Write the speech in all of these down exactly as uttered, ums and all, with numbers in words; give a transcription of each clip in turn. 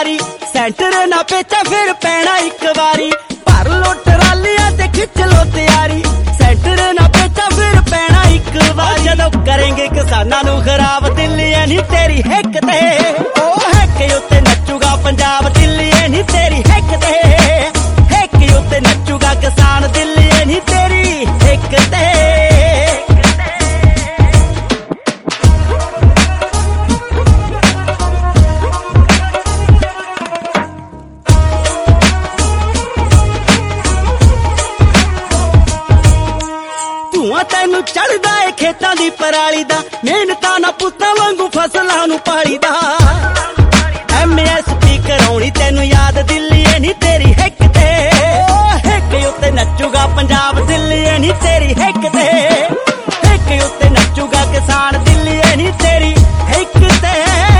यारी सेंटर ना पेचा फिर पैना एक बारी भर लो टरालियां ते खिच लो तैयारी सेंटर ना पेचा फिर पैना एक बारी जदों करेंगे किसानां नूं खराब दिल्ली नी तेरी हिक ते ओ हिक उत्ते नचूगा पंजाब दिल्ली नी तेरी हिक ते हिक उत्ते नचूगा किसान दिल्ली नी तेरी हिक ते तैनू चढ़दा है खेतां दी पराली दा मेहनतां ना पुत्तां वांगू फसलां नू पाली दा एम एस पी कराउणी तैनू याद दिल्ली नी तेरी हिक ते हिक उत्ते नचूगा पंजाब दिल्ली नी तेरी हिक ते हिक उत्ते नचूगा किसान दिल्ली नी तेरी हिक ते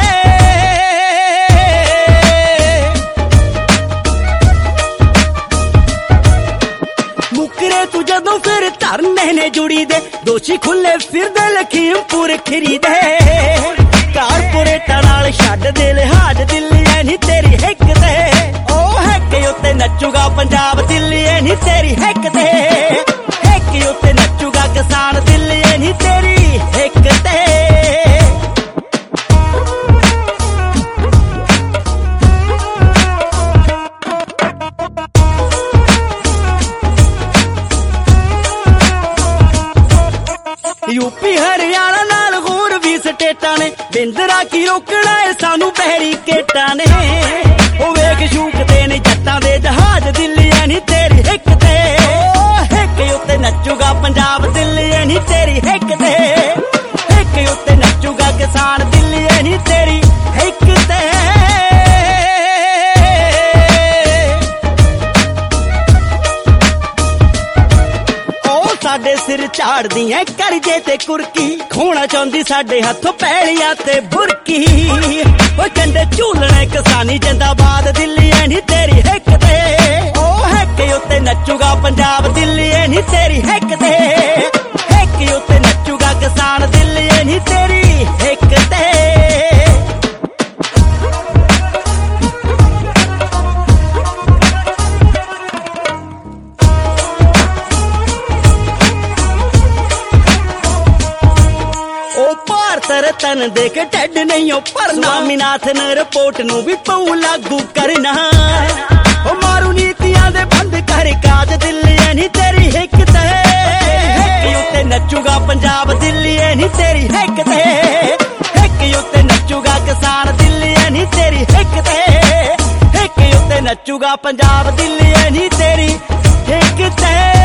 मुकरे तू जदों फिर धरने ने जुड़ी दे दोषी खुले फिर दे लखीमपुर खिरी दे कारपोरेटां नाल छड्ड दे लिहाज दिल्ली नी तेरी हिक ते ओ हिक उत्ते नचूगा पंजाब दिल्ली नी तेरी हिक ते हिक उत्ते नचूगा किसान दिल्ली नी तेरी हिक ते यूपी हरियाणा नाल होर भी स्टेटां ने बिंदरा की रोकना है सानू बैरीकेटां ने ओ वेख शूकदे ने जट्टां दे जहाज दिल्ली नी तेरी हिक ते हिक उत्ते नचूगा पंजाब दिल्ली नी तेरी हिक ते हिक उत्ते नचूगा किसान दिल्ली नी तेरी हिक ते साडे सिर झाड़ दी है करजे ते कुरकी खोना चाहती साडे हथों पैलियां ते बुरकी ओ झंडे झूलने किसानी जिंदाबाद दिल्ली नी तेरी हिक ते ओ हिक उत्ते नचूगा पंजाब दिल्ली नी तेरी हिक ते हिक उत्ते नचूगा किसान दिल्ली नी तेरी हिक ते रतन देख ढड नहीं भरना स्वामीनाथ ने रिपोर्ट नू भी पऊ लागू करना ओ मारू नीतियां दे बंद कर काज दिल्ली नी तेरी हिक ते हिक उत्ते नचूगा पंजाब दिल्ली नी तेरी हिक ते हिक उत्ते नचूगा किसान दिल्ली नी तेरी हिक ते हिक उत्ते नचूगा पंजाब दिल्ली नी तेरी हिक ते।